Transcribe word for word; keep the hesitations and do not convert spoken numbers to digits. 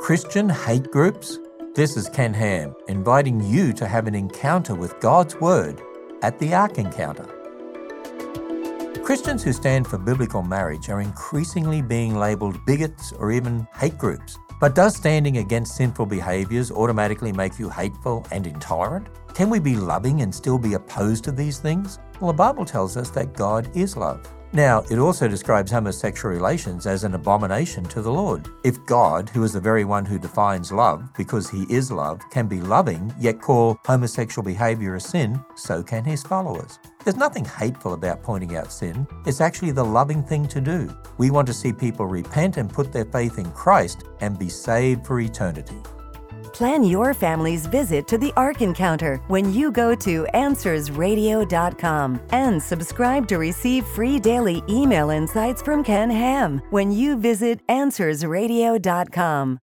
Christian hate groups? This is Ken Ham, inviting you to have an encounter with God's Word at the Ark Encounter. Christians who stand for biblical marriage are increasingly being labelled bigots or even hate groups. But does standing against sinful behaviours automatically make you hateful and intolerant? Can we be loving and still be opposed to these things? Well, the Bible tells us that God is love. Now, it also describes homosexual relations as an abomination to the Lord. If God, who is the very one who defines love, because he is love, can be loving, yet call homosexual behaviour a sin, so can his followers. There's nothing hateful about pointing out sin. It's actually the loving thing to do. We want to see people repent and put their faith in Christ and be saved for eternity. Plan your family's visit to the Ark Encounter when you go to answers radio dot com and subscribe to receive free daily email insights from Ken Ham when you visit answers radio dot com.